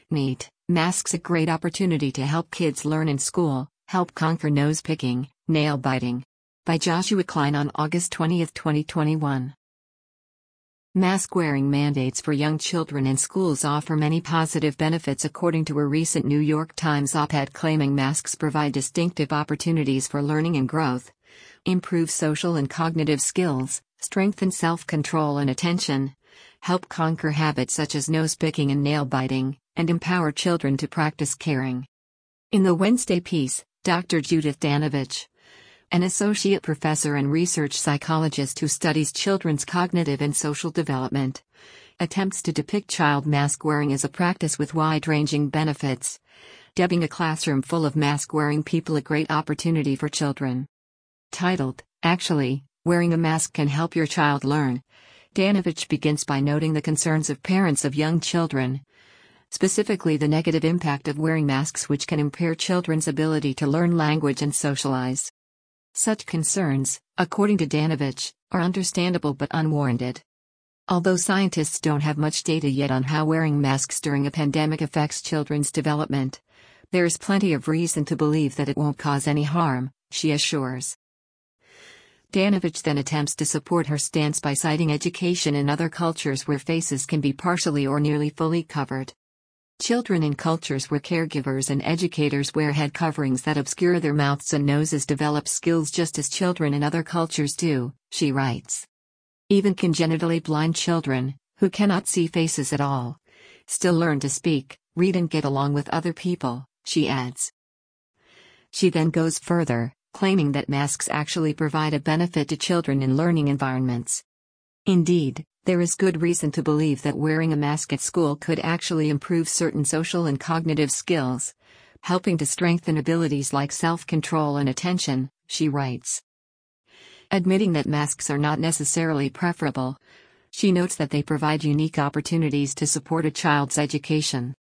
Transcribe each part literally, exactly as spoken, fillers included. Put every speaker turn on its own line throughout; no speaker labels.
Neat, masks a great opportunity to help kids learn in school, help conquer nose picking, nail biting. By Joshua Klein on August twentieth, twenty twenty-one. Mask-wearing mandates for young children in schools offer many positive benefits according to a recent New York Times op-ed claiming masks provide distinctive opportunities for learning and growth, improve social and cognitive skills, strengthen self-control and attention, help conquer habits such as nose-picking and nail-biting, and empower children to practice caring. In the Wednesday piece, Doctor Judith Danovich, an associate professor and research psychologist who studies children's cognitive and social development, attempts to depict child mask-wearing as a practice with wide-ranging benefits, dubbing a classroom full of mask-wearing people a great opportunity for children. Titled, "Actually, Wearing a Mask Can Help Your Child Learn," Danovich begins by noting the concerns of parents of young children, specifically the negative impact of wearing masks which can impair children's ability to learn language and socialize. Such concerns, according to Danovich, are understandable but unwarranted. Although scientists don't have much data yet on how wearing masks during a pandemic affects children's development, there is plenty of reason to believe that it won't cause any harm, she assures. Danovich then attempts to support her stance by citing education in other cultures where faces can be partially or nearly fully covered. Children in cultures where caregivers and educators wear head coverings that obscure their mouths and noses develop skills just as children in other cultures do, she writes. Even congenitally blind children, who cannot see faces at all, still learn to speak, read and get along with other people, she adds. She then goes further, claiming that masks actually provide a benefit to children in learning environments. Indeed, there is good reason to believe that wearing a mask at school could actually improve certain social and cognitive skills, helping to strengthen abilities like self-control and attention, she writes. Admitting that masks are not necessarily preferable, she notes that they provide unique opportunities to support a child's education.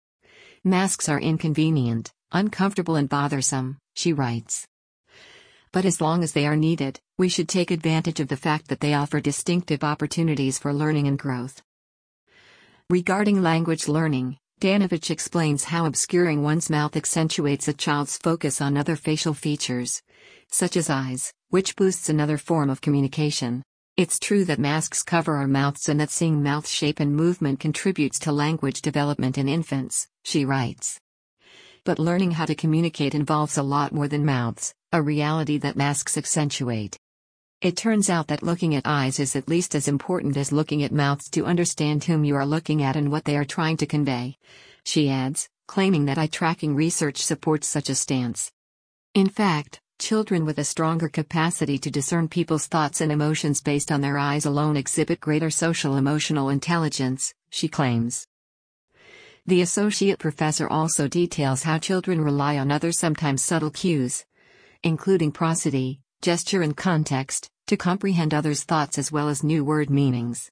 Masks are inconvenient, uncomfortable and bothersome, she writes. But as long as they are needed, we should take advantage of the fact that they offer distinctive opportunities for learning and growth. Regarding language learning, Danovich explains how obscuring one's mouth accentuates a child's focus on other facial features, such as eyes, which boosts another form of communication. It's true that masks cover our mouths and that seeing mouth shape and movement contributes to language development in infants, she writes. But learning how to communicate involves a lot more than mouths, a reality that masks accentuate. It turns out that looking at eyes is at least as important as looking at mouths to understand whom you are looking at and what they are trying to convey, she adds, claiming that eye tracking research supports such a stance. In fact, children with a stronger capacity to discern people's thoughts and emotions based on their eyes alone exhibit greater social emotional intelligence, she claims. The associate professor also details how children rely on other sometimes subtle cues, including prosody, gesture and context, to comprehend others' thoughts as well as new word meanings.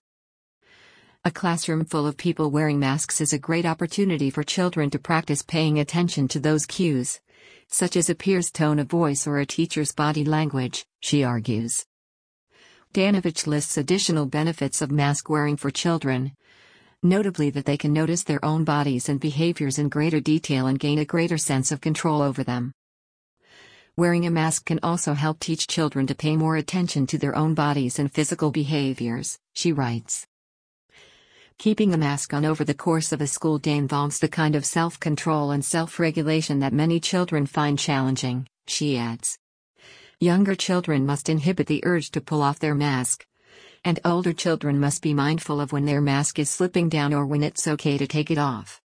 A classroom full of people wearing masks is a great opportunity for children to practice paying attention to those cues, such as a peer's tone of voice or a teacher's body language, she argues. Danovich lists additional benefits of mask wearing for children, notably that they can notice their own bodies and behaviors in greater detail and gain a greater sense of control over them. Wearing a mask can also help teach children to pay more attention to their own bodies and physical behaviors, she writes. Keeping a mask on over the course of a school day involves the kind of self-control and self-regulation that many children find challenging, she adds. Younger children must inhibit the urge to pull off their mask, and older children must be mindful of when their mask is slipping down or when it's okay to take it off.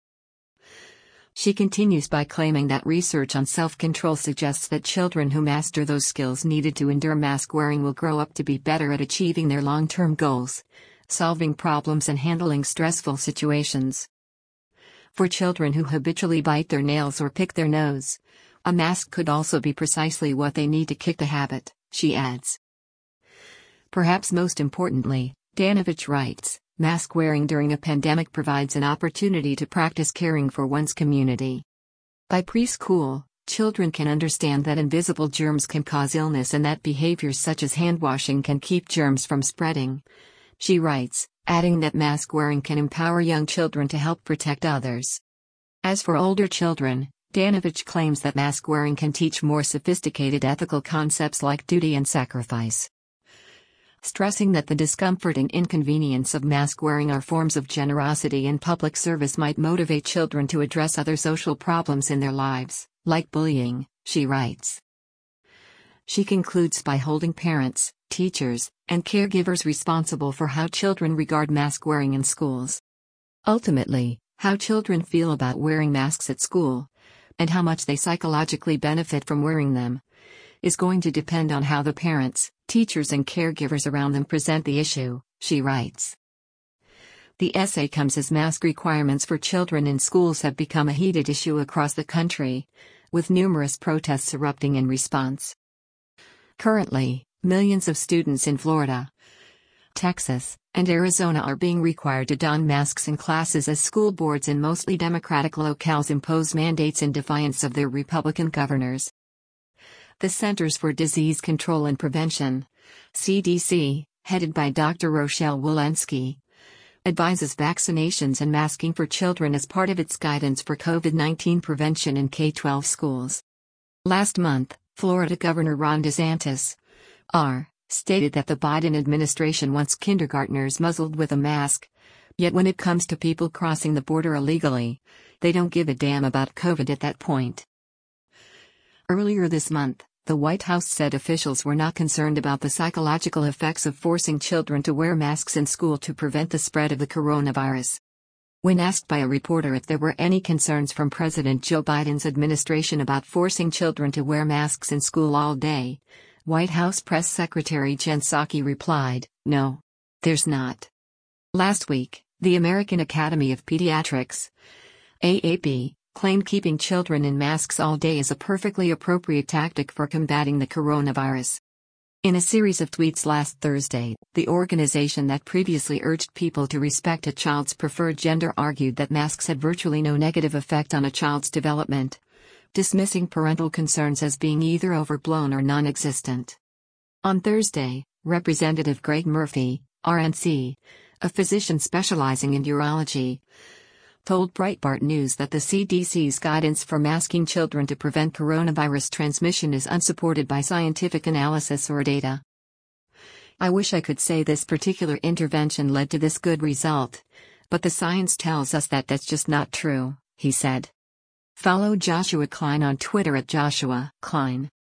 She continues by claiming that research on self-control suggests that children who master those skills needed to endure mask wearing will grow up to be better at achieving their long-term goals, solving problems and handling stressful situations. For children who habitually bite their nails or pick their nose, a mask could also be precisely what they need to kick the habit, she adds. Perhaps most importantly, Danovich writes, mask wearing during a pandemic provides an opportunity to practice caring for one's community. By preschool, children can understand that invisible germs can cause illness and that behaviors such as hand washing can keep germs from spreading, she writes, adding that mask wearing can empower young children to help protect others. As for older children, Danovich claims that mask wearing can teach more sophisticated ethical concepts like duty and sacrifice, stressing that the discomfort and inconvenience of mask wearing are forms of generosity and public service might motivate children to address other social problems in their lives, like bullying, she writes. She concludes by holding parents, teachers, and caregivers responsible for how children regard mask wearing in schools. Ultimately, how children feel about wearing masks at school, and how much they psychologically benefit from wearing them, is going to depend on how the parents, teachers and caregivers around them present the issue, she writes. The essay comes as mask requirements for children in schools have become a heated issue across the country, with numerous protests erupting in response. Currently, millions of students in Florida, Texas, and Arizona are being required to don masks in classes as school boards in mostly Democratic locales impose mandates in defiance of their Republican governors. The Centers for Disease Control and Prevention, C D C, headed by Doctor Rochelle Walensky, advises vaccinations and masking for children as part of its guidance for COVID nineteen prevention in K through twelve schools. Last month, Florida Governor Ron DeSantis, R., stated that the Biden administration wants kindergartners muzzled with a mask, yet when it comes to people crossing the border illegally, they don't give a damn about COVID at that point. Earlier this month, the White House said officials were not concerned about the psychological effects of forcing children to wear masks in school to prevent the spread of the coronavirus. When asked by a reporter if there were any concerns from President Joe Biden's administration about forcing children to wear masks in school all day, White House Press Secretary Jen Psaki replied, "No, there's not." Last week, the American Academy of Pediatrics, A A P, claimed keeping children in masks all day is a perfectly appropriate tactic for combating the coronavirus. In a series of tweets last Thursday, the organization that previously urged people to respect a child's preferred gender argued that masks had virtually no negative effect on a child's development, dismissing parental concerns as being either overblown or non-existent. On Thursday, Representative Greg Murphy, R N C, a physician specializing in urology, told Breitbart News that the C D C's guidance for masking children to prevent coronavirus transmission is unsupported by scientific analysis or data. "I wish I could say this particular intervention led to this good result, but the science tells us that that's just not true," he said. Follow Joshua Klein on Twitter at Joshua Klein.